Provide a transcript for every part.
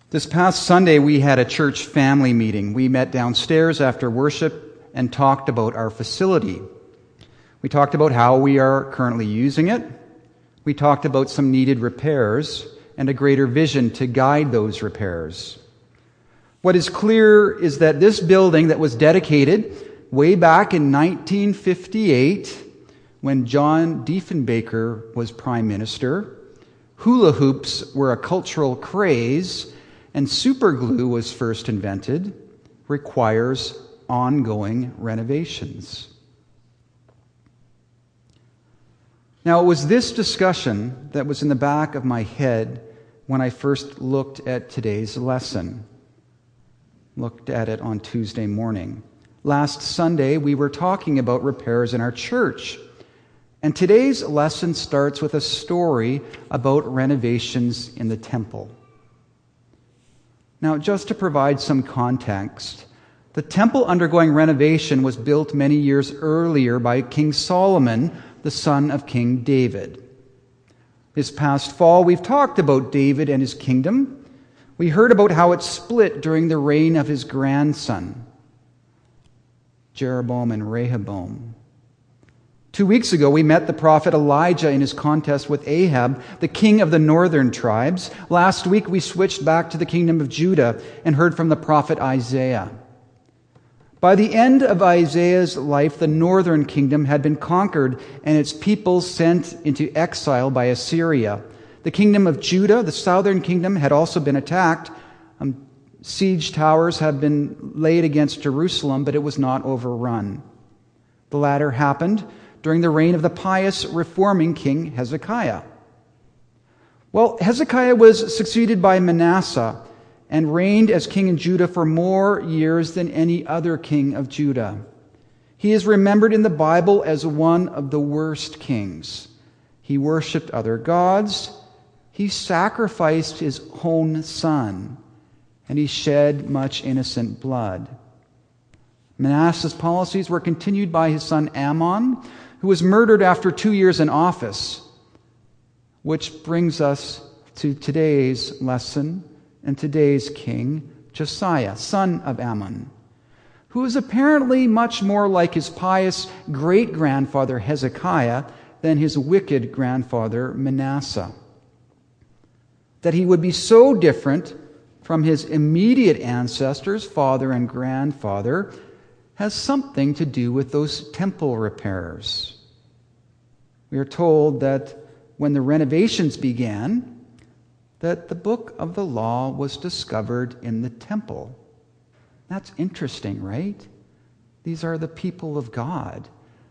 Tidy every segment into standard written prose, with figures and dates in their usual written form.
This past Sunday, we had a church family meeting. We met downstairs after worship and talked about our facility. We talked about how we are currently using it. We talked about some needed repairs and a greater vision to guide those repairs. What is clear is that this building that was dedicated way back in 1958, when John Diefenbaker was Prime Minister, hula hoops were a cultural craze, and superglue was first invented, requires ongoing renovations. Now, it was this discussion that was in the back of my head when I first looked at today's lesson. Looked at it on Tuesday morning. Last Sunday, we were talking about repairs in our church. And today's lesson starts with a story about renovations in the temple. Now, just to provide some context, the temple undergoing renovation was built many years earlier by King Solomon, the son of King David. This past fall, we've talked about David and his kingdom. We heard about how it split during the reign of his grandson, Jeroboam and Rehoboam. 2 weeks ago, we met the prophet Elijah in his contest with Ahab, the king of the northern tribes. Last week, we switched back to the kingdom of Judah and heard from the prophet Isaiah. By the end of Isaiah's life, the northern kingdom had been conquered and its people sent into exile by Assyria. The kingdom of Judah, the southern kingdom, had also been attacked. Siege towers had been laid against Jerusalem, but it was not overrun. The latter happened during the reign of the pious reforming king Hezekiah. Well, Hezekiah was succeeded by Manasseh and reigned as king in Judah for more years than any other king of Judah. He is remembered in the Bible as one of the worst kings. He worshipped other gods, he sacrificed his own son, and he shed much innocent blood. Manasseh's policies were continued by his son Amon, who was murdered after 2 years in office. Which brings us to today's lesson and today's king, Josiah, son of Ammon, who is apparently much more like his pious great-grandfather Hezekiah than his wicked grandfather Manasseh. That he would be so different from his immediate ancestors, father and grandfather, has something to do with those temple repairs. We are told that when the renovations began, that the book of the law was discovered in the temple. That's interesting, right? These are the people of God.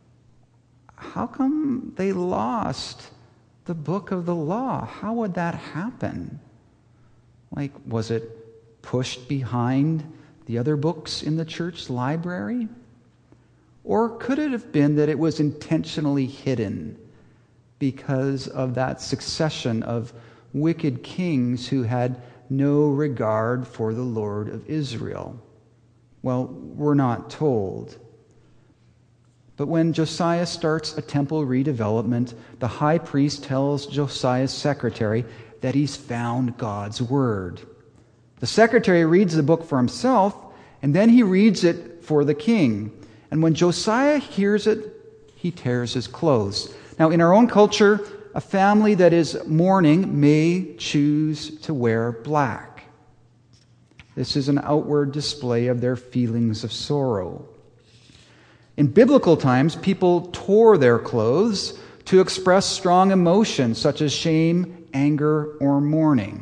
How come they lost the book of the law? How would that happen? Like, was it pushed behind the other books in the church library? Or could it have been that it was intentionally hidden because of that succession of wicked kings who had no regard for the Lord of Israel? Well, we're not told. But when Josiah starts a temple redevelopment, the high priest tells Josiah's secretary that he's found God's word. The secretary reads the book for himself, and then he reads it for the king. And when Josiah hears it, he tears his clothes. Now, in our own culture, a family that is mourning may choose to wear black. This is an outward display of their feelings of sorrow. In biblical times, people tore their clothes to express strong emotions such as shame, anger, or mourning.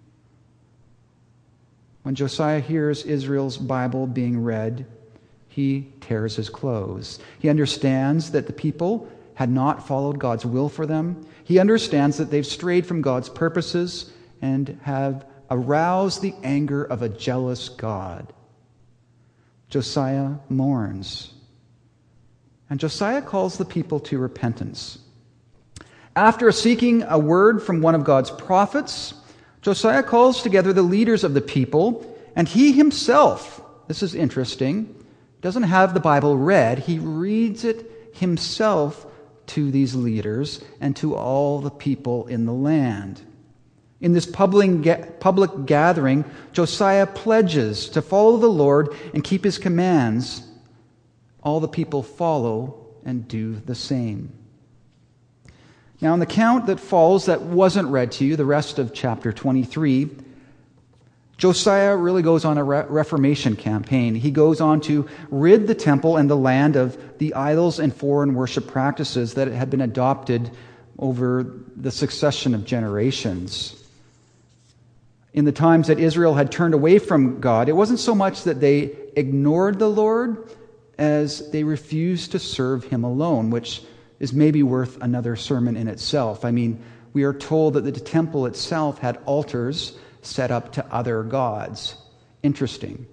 When Josiah hears Israel's Bible being read, he tears his clothes. He understands that the people had not followed God's will for them. He understands that they've strayed from God's purposes and have aroused the anger of a jealous God. Josiah mourns. And Josiah calls the people to repentance. After seeking a word from one of God's prophets, Josiah calls together the leaders of the people, and he himself, this is interesting, doesn't have the Bible read. He reads it himself to these leaders and to all the people in the land. In this public gathering, Josiah pledges to follow the Lord and keep his commands. All the people follow and do the same. Now, in the count that follows that wasn't read to you, the rest of chapter 23, Josiah really goes on a reformation campaign. He goes on to rid the temple and the land of the idols and foreign worship practices that had been adopted over the succession of generations. In the times that Israel had turned away from God, it wasn't so much that they ignored the Lord as they refused to serve him alone, which is maybe worth another sermon in itself. I mean, we are told that the temple itself had altars set up to other gods. Interesting.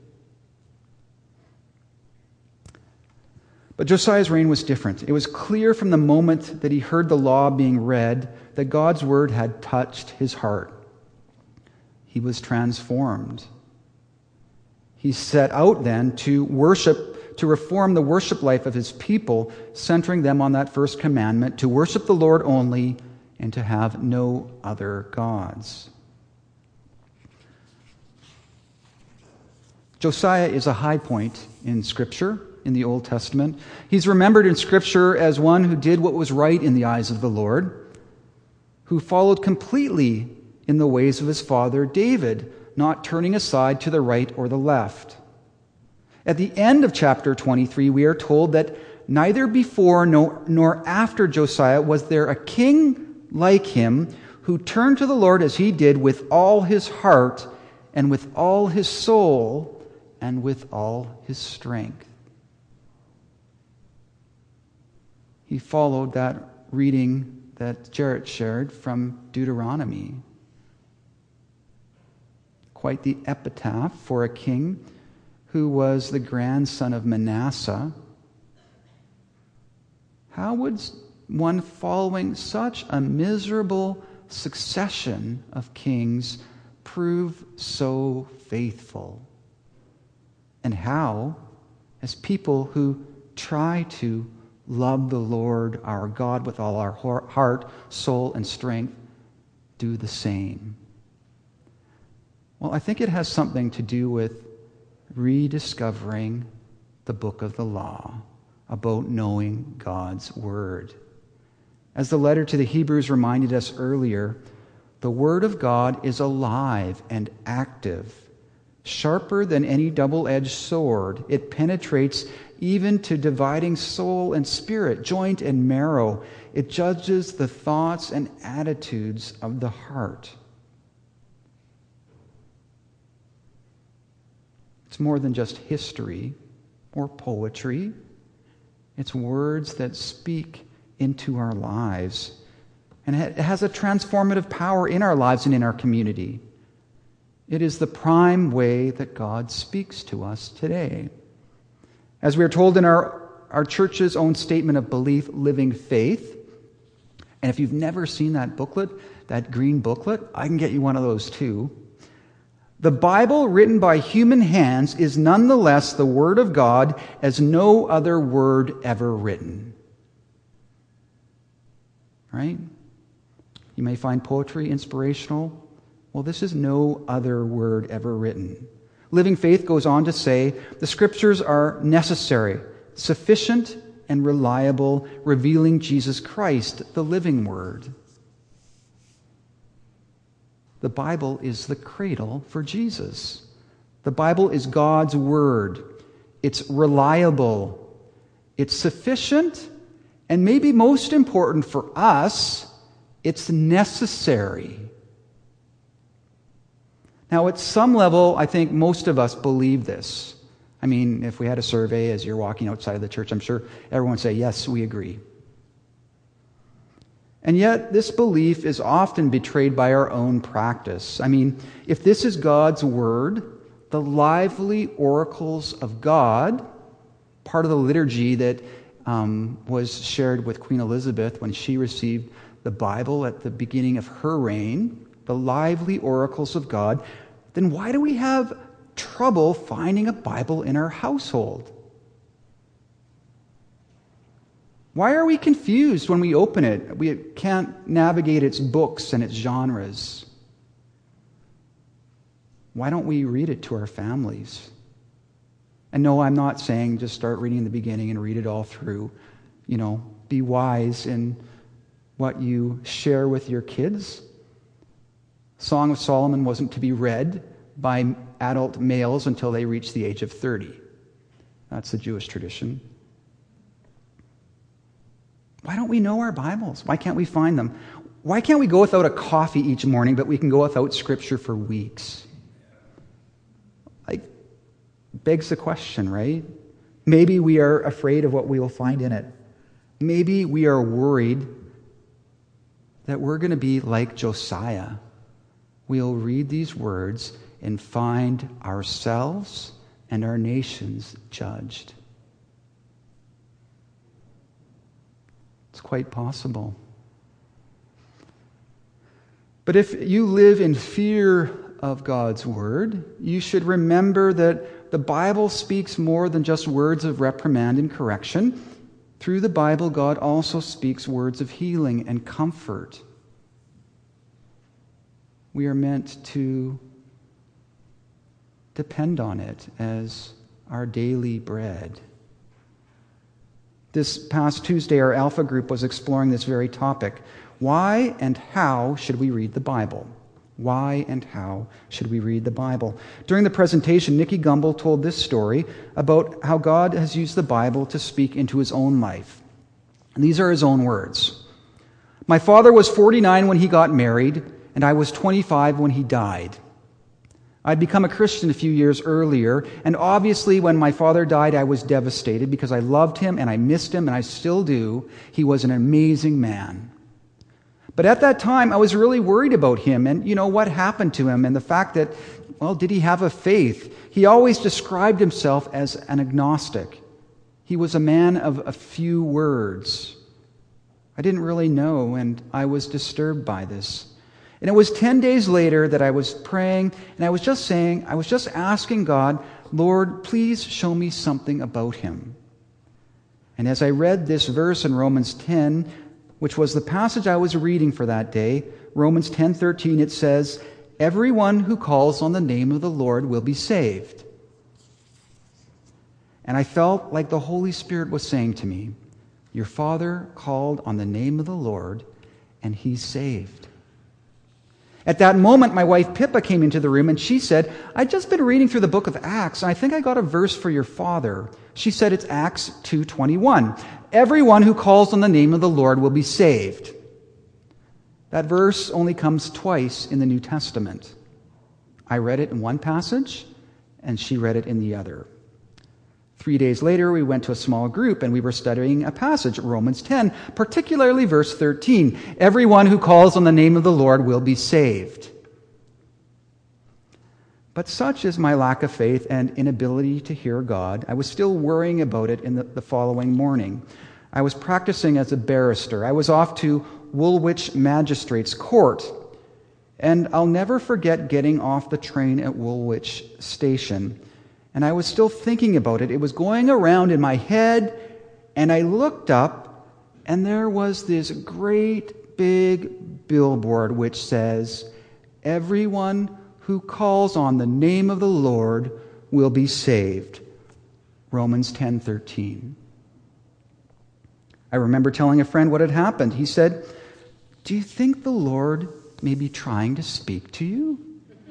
But Josiah's reign was different. It was clear from the moment that he heard the law being read that God's word had touched his heart. He was transformed. He set out then to reform the worship life of his people, centering them on that first commandment, to worship the Lord only and to have no other gods. Josiah is a high point in Scripture, in the Old Testament. He's remembered in Scripture as one who did what was right in the eyes of the Lord, who followed completely in the ways of his father David, not turning aside to the right or the left. At the end of chapter 23, we are told that neither before nor after Josiah was there a king like him who turned to the Lord as he did with all his heart and with all his soul and with all his strength. He followed that reading that Jarrett shared from Deuteronomy. Quite the epitaph for a king who was the grandson of Manasseh. How would one following such a miserable succession of kings prove so faithful? And how, as people who try to love the Lord our God with all our heart, soul, and strength, do the same? Well, I think it has something to do with rediscovering the book of the law, about knowing God's word. As the letter to the Hebrews reminded us earlier, the word of God is alive and active, sharper than any double-edged sword. It penetrates even to dividing soul and spirit, joint and marrow. It judges the thoughts and attitudes of the heart. It's more than just history or poetry. It's words that speak into our lives. And it has a transformative power in our lives and in our community. It is the prime way that God speaks to us today. As we are told in our church's own statement of belief, Living Faith, and if you've never seen that booklet, that green booklet, I can get you one of those too. The Bible written by human hands is nonetheless the Word of God as no other word ever written. Right? You may find poetry inspirational. Well, this is no other word ever written. Living Faith goes on to say, the Scriptures are necessary, sufficient, and reliable, revealing Jesus Christ, the living Word. The Bible is the cradle for Jesus. The Bible is God's Word. It's reliable. It's sufficient. And maybe most important for us, it's necessary. Now, at some level, I think most of us believe this. I mean, if we had a survey as you're walking outside of the church, I'm sure everyone would say, yes, we agree. And yet, this belief is often betrayed by our own practice. I mean, if this is God's Word, the lively oracles of God, part of the liturgy that was shared with Queen Elizabeth when she received the Bible at the beginning of her reign, the lively oracles of God, then why do we have trouble finding a Bible in our household? Why are we confused when we open it? We can't navigate its books and its genres. why don't we read it to our families? And no, I'm not saying just start reading in the beginning and read it all through. Be wise in what you share with your kids. Song of Solomon wasn't to be read by adult males until they reached the age of 30. That's the Jewish tradition. Why don't we know our Bibles? Why can't we find them? Why can't we go without a coffee each morning, but we can go without Scripture for weeks? Begs the question, right? Maybe we are afraid of what we will find in it. Maybe we are worried that we're going to be like Josiah. We'll read these words and find ourselves and our nations judged. It's quite possible. But if you live in fear of God's word, you should remember that the Bible speaks more than just words of reprimand and correction. Through the Bible, God also speaks words of healing and comfort. We are meant to depend on it as our daily bread. This past Tuesday, our Alpha group was exploring this very topic. Why and how should we read the Bible? Why and how should we read the Bible? During the presentation, Nicky Gumbel told this story about how God has used the Bible to speak into his own life. And these are his own words. My father was 49 when he got married, and I was 25 when he died. I'd become a Christian a few years earlier, and obviously when my father died, I was devastated because I loved him and I missed him, and I still do. He was an amazing man. But at that time, I was really worried about him and, what happened to him and the fact that, did he have a faith? He always described himself as an agnostic. He was a man of a few words. I didn't really know, and I was disturbed by this. And it was 10 days later that I was praying, and I was just asking God, Lord, please show me something about him. And as I read this verse in Romans 10, which was the passage I was reading for that day, Romans 10:13, it says, everyone who calls on the name of the Lord will be saved. And I felt like the Holy Spirit was saying to me, your father called on the name of the Lord, and he's saved. At that moment, my wife Pippa came into the room and she said, I'd just been reading through the book of Acts, and I think I got a verse for your father. She said it's Acts 2:21. Everyone who calls on the name of the Lord will be saved. That verse only comes twice in the New Testament. I read it in one passage, and she read it in the other. 3 days later, we went to a small group, and we were studying a passage, Romans 10, particularly verse 13. Everyone who calls on the name of the Lord will be saved. But such is my lack of faith and inability to hear God, I was still worrying about it in the following morning. I was practicing as a barrister. I was off to Woolwich Magistrates Court. And I'll never forget getting off the train at Woolwich Station. And I was still thinking about it. It was going around in my head, and I looked up, and there was this great big billboard which says, everyone who calls on the name of the Lord will be saved. Romans 10:13. I remember telling a friend what had happened. He said, do you think the Lord may be trying to speak to you?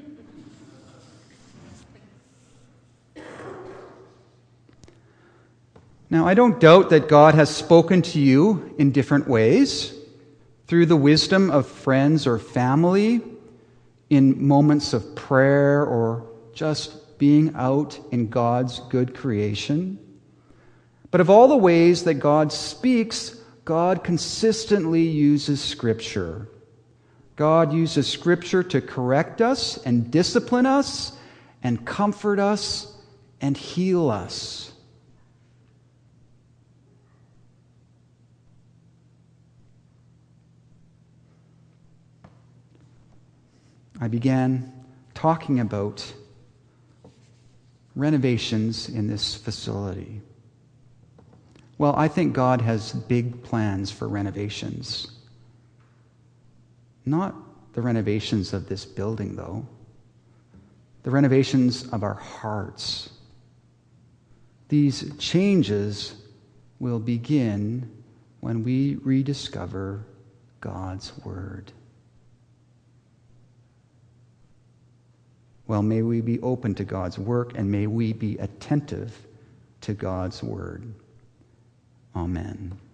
Now, I don't doubt that God has spoken to you in different ways, through the wisdom of friends or family, in moments of prayer, or just being out in God's good creation. But of all the ways that God speaks, God consistently uses Scripture. God uses Scripture to correct us and discipline us and comfort us and heal us. I began talking about renovations in this facility. Well, I think God has big plans for renovations. Not the renovations of this building, though. the renovations of our hearts. These changes will begin when we rediscover God's Word. Well, may we be open to God's work, and may we be attentive to God's Word. Amen.